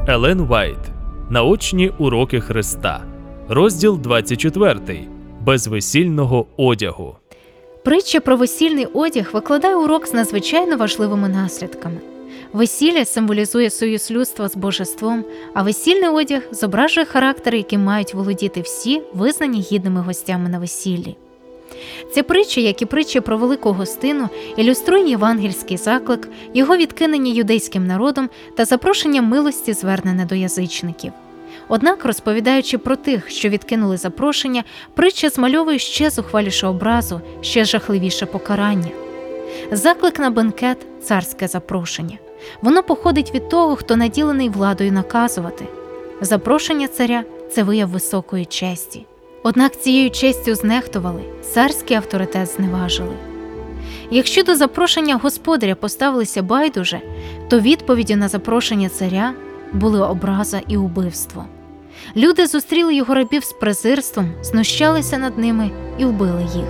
Елен Вайт. Наочні уроки Христа. Розділ 24. Без весільного одягу. Притча про весільний одяг викладає урок з надзвичайно важливими наслідками. Весілля символізує союз людства з божеством, а весільний одяг зображує характери, яким мають володіти всі, визнані гідними гостями на весіллі. Ця притча, як і притча про велику гостину, ілюструє євангельський заклик, його відкинення юдейським народом та запрошення милості, звернене до язичників. Однак, розповідаючи про тих, що відкинули запрошення, притча змальовує ще зухвалішу образу, ще жахливіше покарання. Заклик на бенкет – царське запрошення. Воно походить від того, хто наділений владою наказувати. Запрошення царя – це вияв високої честі. Однак цією честю знехтували, царський авторитет зневажили. Якщо до запрошення господаря поставилися байдуже, то відповіддю на запрошення царя були образа і убивство. Люди зустріли його рабів з презирством, знущалися над ними і вбили їх.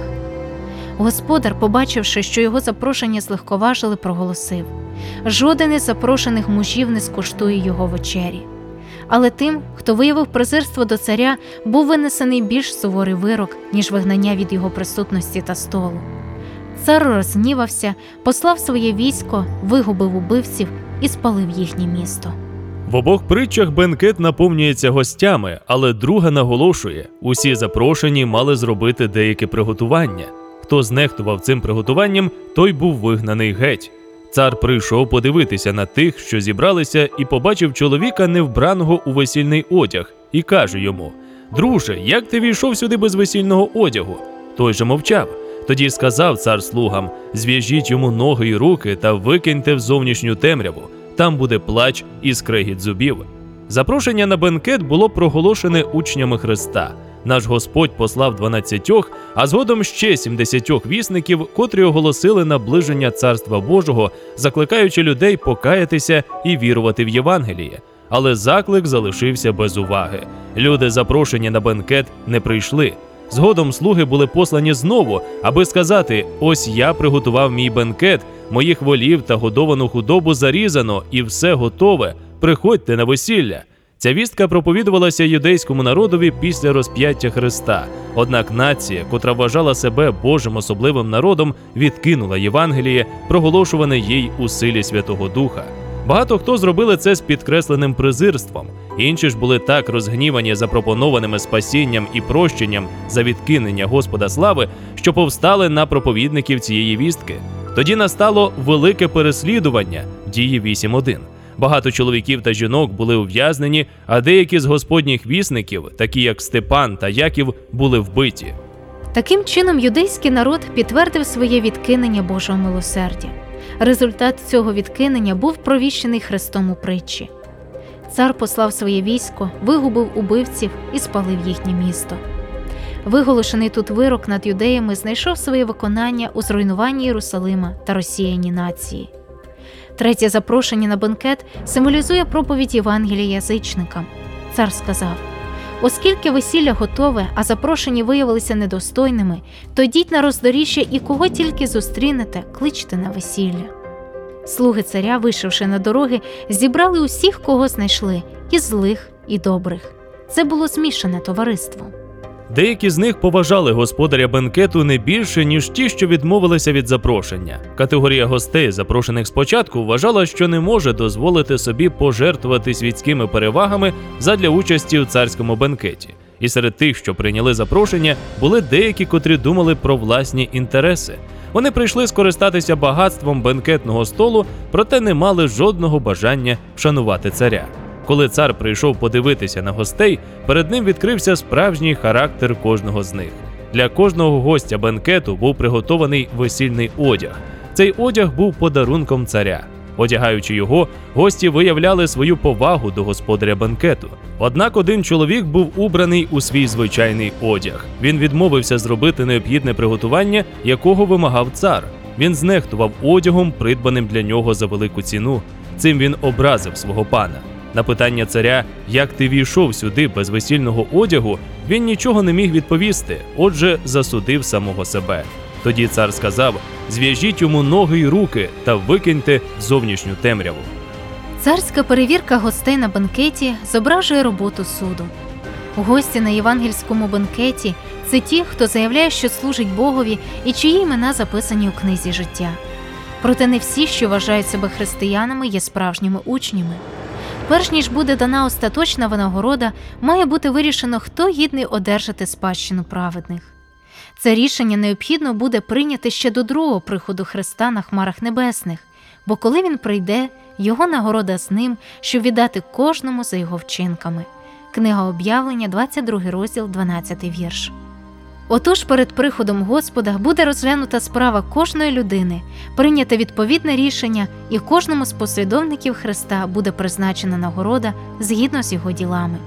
Господар, побачивши, що його запрошення злегковажили, проголосив: «Жоден із запрошених мужів не скуштує його вечері». Але тим, хто виявив презирство до царя, був винесений більш суворий вирок, ніж вигнання від його присутності та столу. Цар розгнівався, послав своє військо, вигубив убивців і спалив їхнє місто. В обох притчах бенкет наповнюється гостями, але друга наголошує, усі запрошені мали зробити деяке приготування. Хто знехтував цим приготуванням, той був вигнаний геть. Цар прийшов подивитися на тих, що зібралися, і побачив чоловіка, не вбраного у весільний одяг, і каже йому: «Друже, як ти війшов сюди без весільного одягу?» Той же мовчав. Тоді сказав цар слугам: «Зв'яжіть йому ноги й руки та викиньте в зовнішню темряву. Там буде плач і скрегіт зубів». Запрошення на бенкет було проголошене учнями Христа. Наш Господь послав 12, а згодом ще 70 вісників, котрі оголосили наближення Царства Божого, закликаючи людей покаятися і вірувати в Євангеліє. Але заклик залишився без уваги. Люди, запрошені на бенкет, не прийшли. Згодом слуги були послані знову, аби сказати: «Ось я приготував мій бенкет, моїх волів та годовану худобу зарізано, і все готове, приходьте на весілля». Ця вістка проповідувалася юдейському народові після розп'яття Христа. Однак нація, котра вважала себе Божим особливим народом, відкинула Євангеліє, проголошуване їй у силі Святого Духа. Багато хто зробили це з підкресленим презирством. Інші ж були так розгнівані запропонованими спасінням і прощенням за відкинення Господа слави, що повстали на проповідників цієї вістки. Тоді настало велике переслідування, Дії 8:1. Багато чоловіків та жінок були ув'язнені, а деякі з господніх вісників, такі як Степан та Яків, були вбиті. Таким чином, юдейський народ підтвердив своє відкинення Божого милосердя. Результат цього відкинення був провіщений Христом у притчі. Цар послав своє військо, вигубив убивців і спалив їхнє місто. Виголошений тут вирок над юдеями знайшов своє виконання у зруйнуванні Єрусалима та розсіянні нації. Третє запрошення на бенкет символізує проповідь Євангелія язичникам. Цар сказав: «Оскільки весілля готове, а запрошені виявилися недостойними, то йдіть на роздоріжжя і кого тільки зустрінете, кличте на весілля». Слуги царя, вийшовши на дороги, зібрали усіх, кого знайшли, і злих, і добрих. Це було змішане товариство. Деякі з них поважали господаря бенкету не більше, ніж ті, що відмовилися від запрошення. Категорія гостей, запрошених спочатку, вважала, що не може дозволити собі пожертвувати світськими перевагами задля участі у царському бенкеті. І серед тих, що прийняли запрошення, були деякі, котрі думали про власні інтереси. Вони прийшли скористатися багатством бенкетного столу, проте не мали жодного бажання вшанувати царя. Коли цар прийшов подивитися на гостей, перед ним відкрився справжній характер кожного з них. Для кожного гостя бенкету був приготований весільний одяг. Цей одяг був подарунком царя. Одягаючи його, гості виявляли свою повагу до господаря бенкету. Однак один чоловік був убраний у свій звичайний одяг. Він відмовився зробити необхідне приготування, якого вимагав цар. Він знехтував одягом, придбаним для нього за велику ціну. Цим він образив свого пана. На питання царя, як ти війшов сюди без весільного одягу, він нічого не міг відповісти, отже, засудив самого себе. Тоді цар сказав: «Зв'яжіть йому ноги й руки та викиньте в зовнішню темряву». Царська перевірка гостей на бенкеті зображує роботу суду. Гості на євангельському бенкеті – це ті, хто заявляє, що служить Богові і чиї імена записані у книзі життя. Проте не всі, що вважають себе християнами, є справжніми учнями. Перш ніж буде дана остаточна винагорода, має бути вирішено, хто гідний одержати спадщину праведних. Це рішення необхідно буде прийняти ще до другого приходу Христа на хмарах небесних, бо коли Він прийде, Його нагорода з Ним, щоб віддати кожному за його вчинками. Книга Об'явлення, 22 розділ, 12 вірш. Отож, перед приходом Господа буде розглянута справа кожної людини, прийняте відповідне рішення, і кожному з послідовників Христа буде призначена нагорода згідно з його ділами.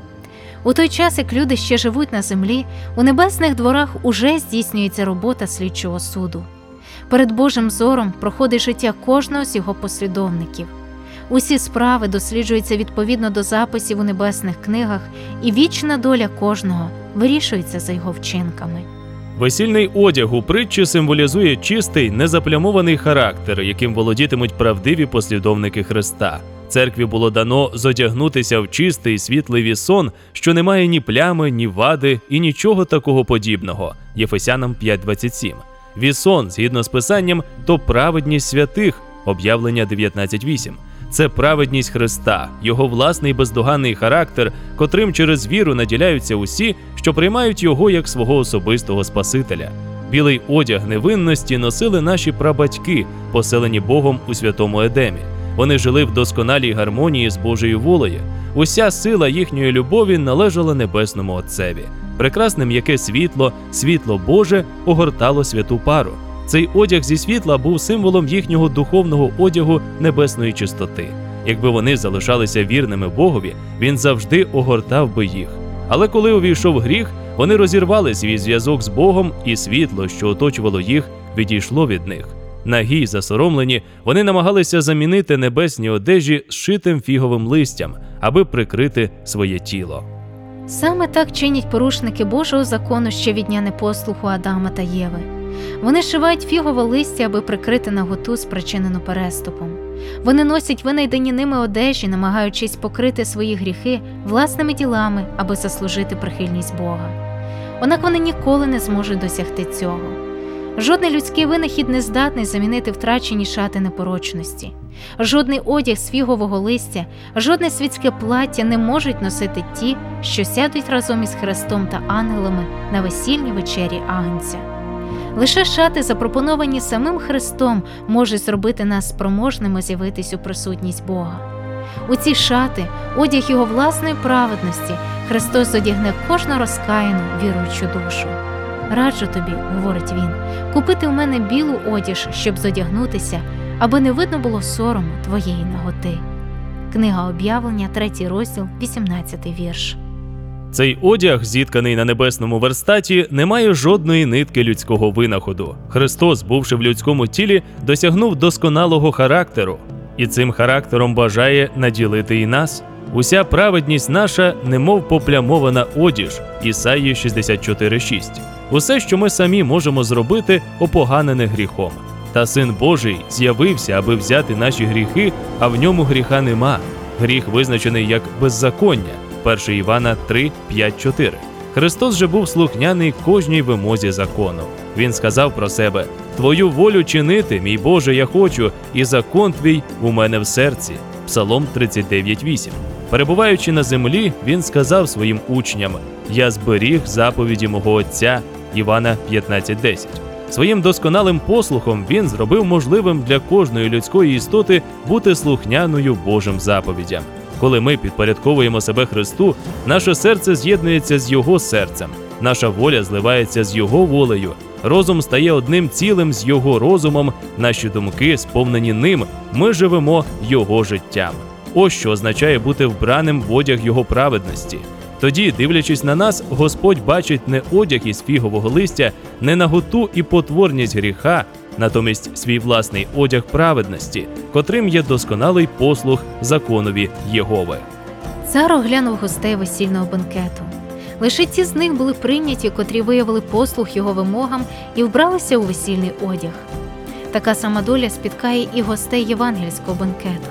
У той час, як люди ще живуть на землі, у небесних дворах уже здійснюється робота слідчого суду. Перед Божим зором проходить життя кожного з його послідовників. Усі справи досліджуються відповідно до записів у небесних книгах, і вічна доля кожного вирішується за його вчинками. Весільний одяг у притчі символізує чистий, незаплямований характер, яким володітимуть правдиві послідовники Христа. Церкві було дано зодягнутися в чистий світлий вісон, що не має ні плями, ні вади і нічого такого подібного. Єфесянам 5:27. Вісон, згідно з Писанням, то праведність святих. Об'явлення 19:8. Це праведність Христа, його власний бездоганний характер, котрим через віру наділяються усі, що приймають його як свого особистого Спасителя. Білий одяг невинності носили наші прабатьки, поселені Богом у святому Едемі. Вони жили в досконалій гармонії з Божою волею. Уся сила їхньої любові належала Небесному Отцеві. Прекрасне м'яке світло, світло Боже, огортало святу пару. Цей одяг зі світла був символом їхнього духовного одягу небесної чистоти. Якби вони залишалися вірними Богові, Він завжди огортав би їх. Але коли увійшов гріх, вони розірвали свій зв'язок з Богом, і світло, що оточувало їх, відійшло від них. Нагі й засоромлені, вони намагалися замінити небесні одежі зшитим фіговим листям, аби прикрити своє тіло. Саме так чинять порушники Божого закону ще від дня непослуху Адама та Єви. Вони шивають фігове листя, аби прикрити наготу, спричинену переступом. Вони носять винайдені ними одежі, намагаючись покрити свої гріхи власними ділами, аби заслужити прихильність Бога. Однак вони ніколи не зможуть досягти цього. Жодний людський винахід не здатний замінити втрачені шати непорочності. Жодний одяг з фігового листя, жодне світське плаття не можуть носити ті, що сядуть разом із Христом та ангелами на весільній вечері Агнця. Лише шати, запропоновані самим Христом, можуть зробити нас спроможними з'явитись у присутність Бога. У ці шати, одяг його власної праведності, Христос зодягне кожну розкаяну, віруючу душу. «Раджу тобі, – говорить він, – купити у мене білу одіж, щоб зодягнутися, аби не видно було сорому твоєї наготи». Книга Об'явлення, 3 розділ, 18 вірш. Цей одяг, зітканий на небесному верстаті, не має жодної нитки людського винаходу. Христос, бувши в людському тілі, досягнув досконалого характеру. І цим характером бажає наділити і нас. Уся праведність наша, немов поплямована одіж. Ісаї 64:6. Усе, що ми самі можемо зробити, опоганене гріхом. Та Син Божий з'явився, аби взяти наші гріхи, а в ньому гріха нема. Гріх визначений як беззаконня. 1 Івана 3:5-4. Христос же був слухняний кожній вимозі закону. Він сказав про себе: «Твою волю чинити, мій Боже, я хочу, і закон твій у мене в серці». Псалом 39:8. Перебуваючи на землі, він сказав своїм учням: «Я зберіг заповіді мого Отця». Івана 15:10. Своїм досконалим послухом він зробив можливим для кожної людської істоти бути слухняною Божим заповідям. Коли ми підпорядковуємо себе Христу, наше серце з'єднується з Його серцем, наша воля зливається з Його волею, розум стає одним цілим з Його розумом, наші думки сповнені Ним, ми живемо Його життям. Ось що означає бути вбраним в одяг Його праведності. Тоді, дивлячись на нас, Господь бачить не одяг із фігового листя, не наготу і потворність гріха, натомість свій власний одяг праведності, котрим є досконалий послух законові Єгови. Цар оглянув гостей весільного бенкету. Лише ті з них були прийняті, котрі виявили послух його вимогам і вбралися у весільний одяг. Така сама доля спіткає і гостей євангельського бенкету.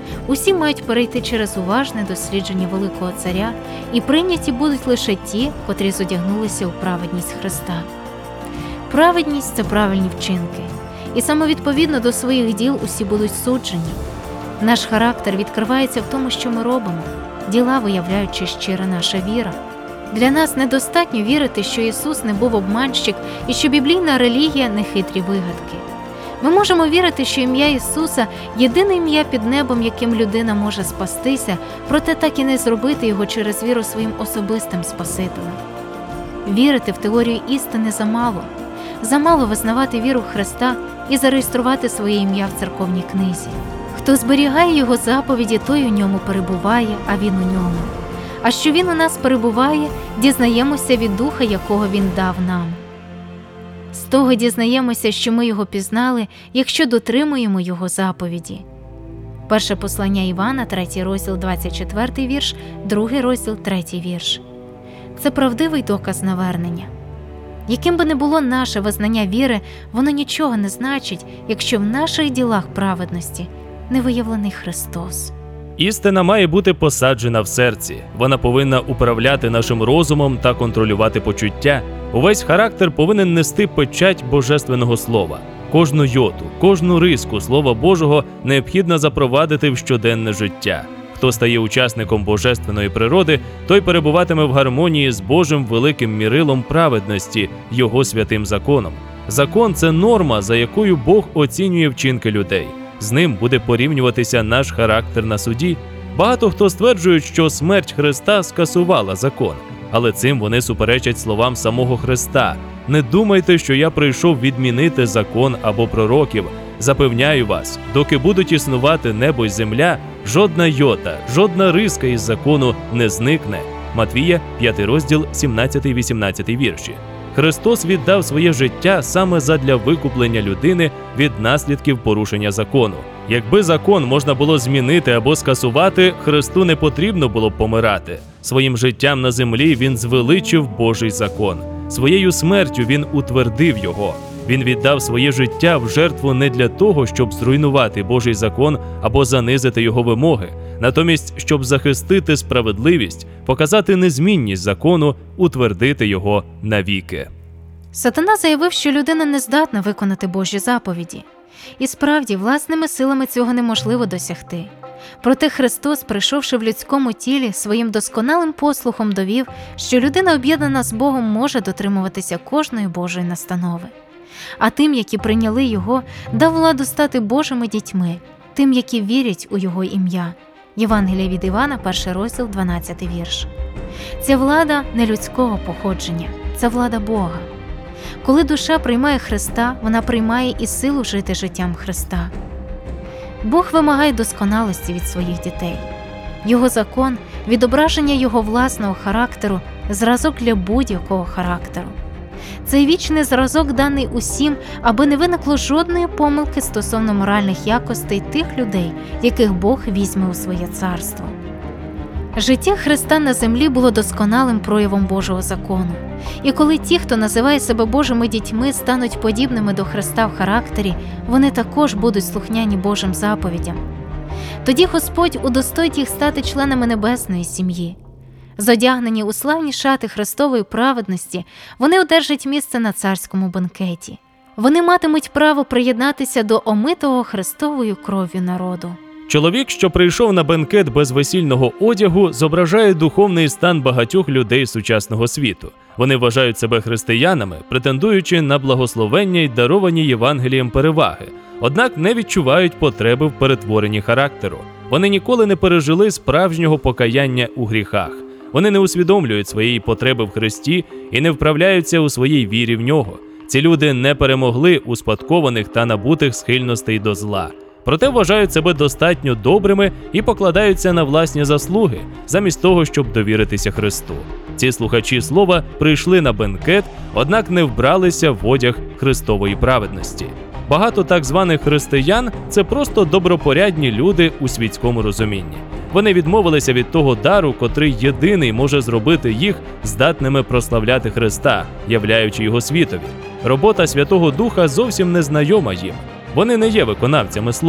Усі мають перейти через уважне дослідження великого царя, і прийняті будуть лише ті, котрі зодягнулися у праведність Христа. Праведність – це правильні вчинки, і самовідповідно до своїх діл усі будуть суджені. Наш характер відкривається в тому, що ми робимо, діла виявляють, чи щира наша віра. Для нас недостатньо вірити, що Ісус не був обманщик і що біблійна релігія – не хитрі вигадки. Ми можемо вірити, що ім'я Ісуса – єдине ім'я під небом, яким людина може спастися, проте так і не зробити його через віру своїм особистим Спасителем. Вірити в теорію істини замало. Замало визнавати віру в Христа і зареєструвати своє ім'я в церковній книзі. Хто зберігає Його заповіді, той у ньому перебуває, а Він у ньому. А що Він у нас перебуває, дізнаємося від Духа, якого Він дав нам. З того дізнаємося, що ми Його пізнали, якщо дотримуємо Його заповіді. Перше послання Івана, 3 розділ, 24 вірш, 2 розділ, 3 вірш. Це правдивий доказ навернення. Яким би не було наше визнання віри, воно нічого не значить, якщо в наших ділах праведності не виявлений Христос. Істина має бути посаджена в серці. Вона повинна управляти нашим розумом та контролювати почуття. Увесь характер повинен нести печать Божественного Слова. Кожну йоту, кожну риску Слова Божого необхідно запровадити в щоденне життя. Хто стає учасником божественної природи, той перебуватиме в гармонії з Божим великим мірилом праведності, Його святим законом. Закон – це норма, за якою Бог оцінює вчинки людей. З ним буде порівнюватися наш характер на суді. Багато хто стверджують, що смерть Христа скасувала закон, але цим вони суперечать словам самого Христа. Не думайте, що я прийшов відмінити закон або пророків. Запевняю вас, доки будуть існувати небо й земля, жодна йота, жодна риска із закону не зникне. Матвія, 5 розділ, 17-18 вірші. Христос віддав своє життя саме задля викуплення людини від наслідків порушення закону. Якби закон можна було змінити або скасувати, Христу не потрібно було б помирати. Своїм життям на землі Він звеличив Божий закон. Своєю смертю Він утвердив його. Він віддав своє життя в жертву не для того, щоб зруйнувати Божий закон або занизити його вимоги, натомість, щоб захистити справедливість, показати незмінність закону, утвердити його навіки. Сатана заявив, що людина не здатна виконати Божі заповіді. І справді, власними силами цього неможливо досягти. Проте Христос, прийшовши в людському тілі, своїм досконалим послухом довів, що людина, об'єднана з Богом, може дотримуватися кожної Божої настанови. А тим, які прийняли Його, дав владу стати Божими дітьми, тим, які вірять у Його ім'я. Євангеліє від Івана, 1 розділ, 12 вірш. Ця влада не людського походження, це влада Бога. Коли душа приймає Христа, вона приймає і силу жити життям Христа. Бог вимагає досконалості від своїх дітей. Його закон – відображення Його власного характеру, зразок для будь-якого характеру. Цей вічний зразок даний усім, аби не виникло жодної помилки стосовно моральних якостей тих людей, яких Бог візьме у своє царство. Життя Христа на землі було досконалим проявом Божого закону. І коли ті, хто називає себе Божими дітьми, стануть подібними до Христа в характері, вони також будуть слухняні Божим заповідям. Тоді Господь удостоїть їх стати членами небесної сім'ї. Зодягнені у славні шати Христової праведності, вони одержать місце на царському бенкеті. Вони матимуть право приєднатися до омитого Христовою кров'ю народу. Чоловік, що прийшов на бенкет без весільного одягу, зображає духовний стан багатьох людей сучасного світу. Вони вважають себе християнами, претендуючи на благословення й даровані Євангелієм переваги, однак не відчувають потреби в перетворенні характеру. Вони ніколи не пережили справжнього покаяння у гріхах. Вони не усвідомлюють своєї потреби в Христі і не вправляються у своїй вірі в Нього. Ці люди не перемогли успадкованих та набутих схильностей до зла. Проте вважають себе достатньо добрими і покладаються на власні заслуги, замість того, щоб довіритися Христу. Ці слухачі слова прийшли на бенкет, однак не вбралися в одяг Христової праведності. Багато так званих християн – це просто добропорядні люди у світському розумінні. Вони відмовилися від того дару, котрий єдиний може зробити їх здатними прославляти Христа, являючи Його світові. Робота Святого Духа зовсім не знайома їм. Вони не є виконавцями слова.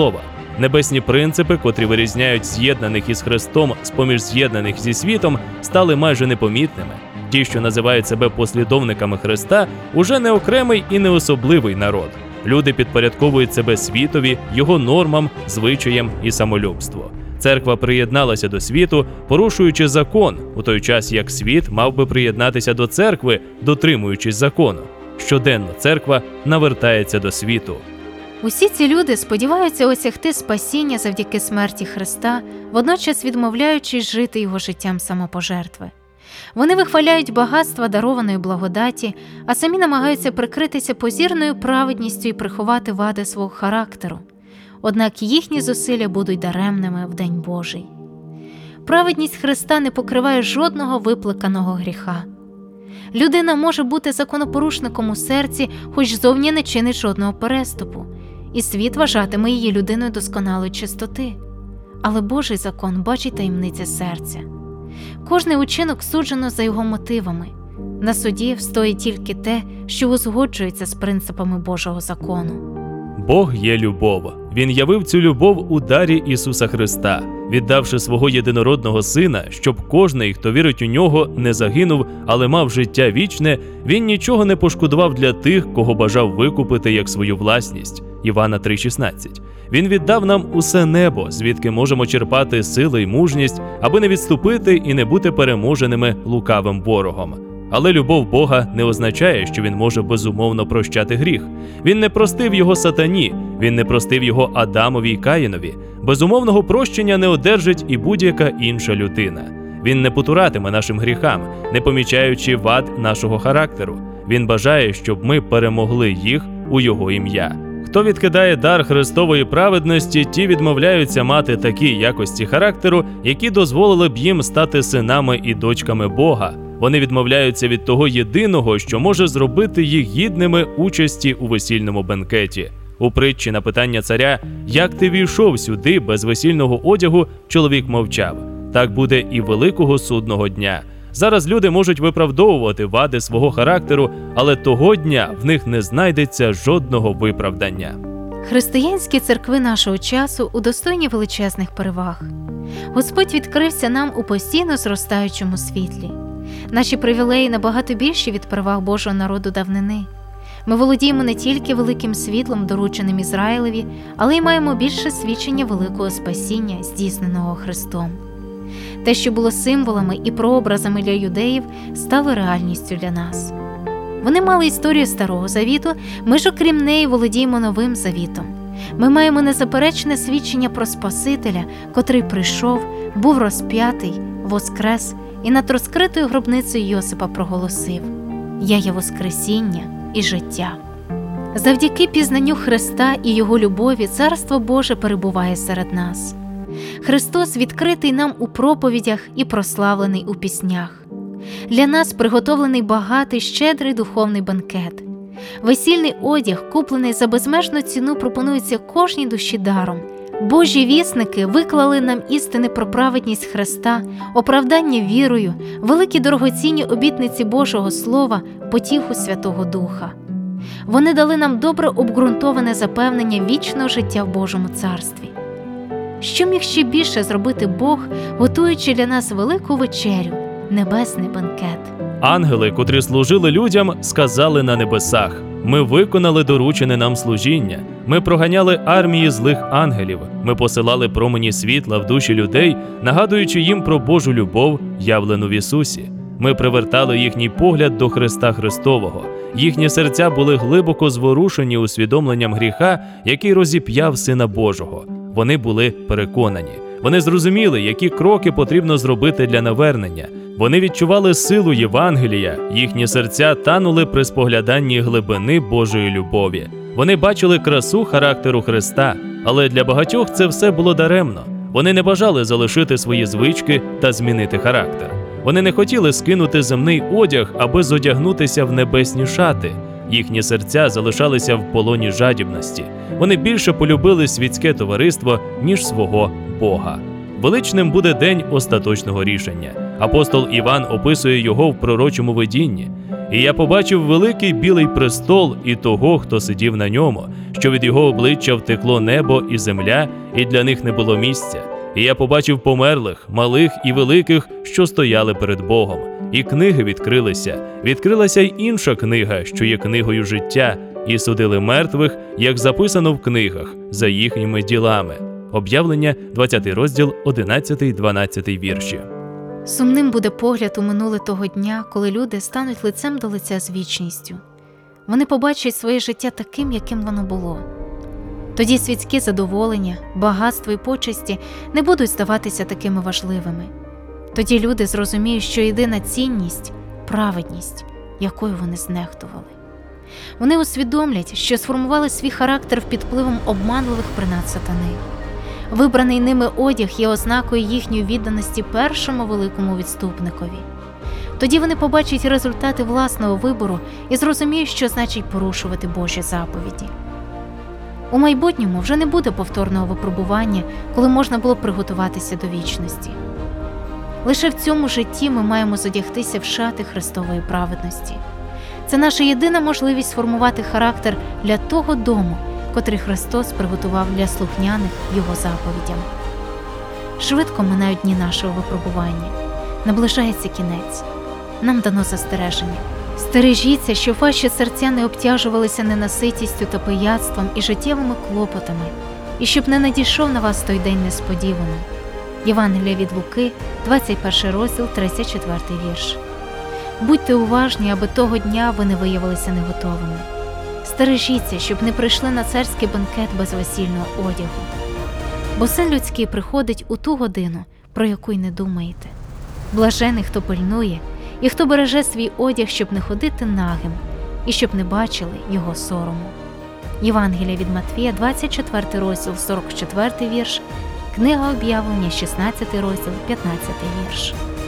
Небесні принципи, котрі вирізняють з'єднаних із Христом з-поміж з'єднаних зі світом, стали майже непомітними. Ті, що називають себе послідовниками Христа, уже не окремий і не особливий народ. Люди підпорядковують себе світові, його нормам, звичаям і самолюбству. Церква приєдналася до світу, порушуючи закон, у той час як світ мав би приєднатися до церкви, дотримуючись закону. Щоденно церква навертається до світу. Усі ці люди сподіваються осягти спасіння завдяки смерті Христа, водночас відмовляючись жити його життям самопожертви. Вони вихваляють багатства дарованої благодаті, а самі намагаються прикритися позірною праведністю і приховати вади свого характеру. Однак їхні зусилля будуть даремними в День Божий. Праведність Христа не покриває жодного викликаного гріха. Людина може бути законопорушником у серці, хоч зовні не чинить жодного переступу, і світ вважатиме її людиною досконалої чистоти. Але Божий закон бачить таємниці серця. Кожний учинок суджено за його мотивами. На суді встоїть тільки те, що узгоджується з принципами Божого закону. Бог є любов. Він явив цю любов у дарі Ісуса Христа, віддавши свого єдинородного Сина, щоб кожний, хто вірить у Нього, не загинув, але мав життя вічне. Він нічого не пошкодував для тих, кого бажав викупити як свою власність. Івана 3,16. Він віддав нам усе небо, звідки можемо черпати сили й мужність, аби не відступити і не бути переможеними лукавим ворогом. Але любов Бога не означає, що Він може безумовно прощати гріх. Він не простив його сатані, Він не простив його Адамові й Каїнові. Безумовного прощення не одержить і будь-яка інша людина. Він не потуратиме нашим гріхам, не помічаючи вад нашого характеру. Він бажає, щоб ми перемогли їх у Його ім'я. Хто відкидає дар Христової праведності, ті відмовляються мати такі якості характеру, які дозволили б їм стати синами і дочками Бога. Вони відмовляються від того єдиного, що може зробити їх гідними участі у весільному бенкеті. У притчі на питання царя «Як ти війшов сюди без весільного одягу?» чоловік мовчав. Так буде і великого судного дня. Зараз люди можуть виправдовувати вади свого характеру, але того дня в них не знайдеться жодного виправдання. Християнські церкви нашого часу удостоєні величезних переваг. Господь відкрився нам у постійно зростаючому світлі. Наші привілеї набагато більші від переваг Божого народу давнини. Ми володіємо не тільки великим світлом, дорученим Ізраїлеві, але й маємо більше свідчення великого спасіння, здійсненого Христом. Те, що було символами і прообразами для юдеїв, стало реальністю для нас. Вони мали історію Старого Завіту, ми ж окрім неї володіємо Новим Завітом. Ми маємо незаперечне свідчення про Спасителя, котрий прийшов, був розп'ятий, воскрес і над розкритою гробницею Йосипа проголосив: «Я є Воскресіння і життя». Завдяки пізнанню Христа і Його любові Царство Боже перебуває серед нас. Христос відкритий нам у проповідях і прославлений у піснях. Для нас приготовлений багатий, щедрий духовний бенкет. Весільний одяг, куплений за безмежну ціну, пропонується кожній душі даром. Божі вісники виклали нам істини про праведність Христа, оправдання вірою, великі дорогоцінні обітниці Божого Слова, потіху Святого Духа. Вони дали нам добре обґрунтоване запевнення вічного життя в Божому Царстві. Що міг ще більше зробити Бог, готуючи для нас велику вечерю, небесний бенкет? Ангели, котрі служили людям, сказали на небесах: «Ми виконали доручене нам служіння. Ми проганяли армії злих ангелів. Ми посилали промені світла в душі людей, нагадуючи їм про Божу любов, явлену в Ісусі. Ми привертали їхній погляд до Христа Христового. Їхні серця були глибоко зворушені усвідомленням гріха, який розіп'яв Сина Божого. Вони були переконані. Вони зрозуміли, які кроки потрібно зробити для навернення. Вони відчували силу Євангелія, їхні серця танули при спогляданні глибини Божої любові. Вони бачили красу характеру Христа, але для багатьох це все було даремно. Вони не бажали залишити свої звички та змінити характер. Вони не хотіли скинути земний одяг, аби зодягнутися в небесні шати. Їхні серця залишалися в полоні жадібності. Вони більше полюбили світське товариство, ніж свого Бога. Величним буде день остаточного рішення. Апостол Іван описує його в пророчому видінні. І я побачив великий білий престол і того, хто сидів на ньому, що від його обличчя втекло небо і земля, і для них не було місця. І я побачив померлих, малих і великих, що стояли перед Богом. І книги відкрилися. Відкрилася й інша книга, що є книгою життя, і судили мертвих, як записано в книгах, за їхніми ділами. Об'явлення, 20 розділ, 11-12 вірші. Сумним буде погляд у минуле того дня, коли люди стануть лицем до лиця з вічністю. Вони побачать своє життя таким, яким воно було. Тоді світські задоволення, багатство і почесті не будуть здаватися такими важливими. Тоді люди зрозуміють, що єдина цінність – праведність, якою вони знехтували. Вони усвідомлять, що сформували свій характер під впливом обманливих принад сатани. Вибраний ними одяг є ознакою їхньої відданості першому великому відступникові. Тоді вони побачать результати власного вибору і зрозуміють, що значить порушувати Божі заповіді. У майбутньому вже не буде повторного випробування, коли можна було приготуватися до вічності. Лише в цьому житті ми маємо зодягтися в шати Христової праведності. Це наша єдина можливість сформувати характер для того дому, котрий Христос приготував для слухняних Його заповідям. Швидко минають дні нашого випробування. Наближається кінець. Нам дано застереження. Стережіться, щоб ваші серця не обтяжувалися ненаситістю та пияцтвом і життєвими клопотами, і щоб не надійшов на вас той день несподівано. Євангелія від Луки, 21 розділ, 34 вірш. Будьте уважні, аби того дня ви не виявилися неготовими. Стережіться, щоб не прийшли на царський бенкет без весільного одягу. Бо Син людський приходить у ту годину, про яку й не думаєте. Блажений, хто пильнує, і хто береже свій одяг, щоб не ходити нагим, і щоб не бачили його сорому. Євангелія від Матвія, 24 розділ, 44 вірш, книга Об'явлення, 16 розділ, 15 вірш.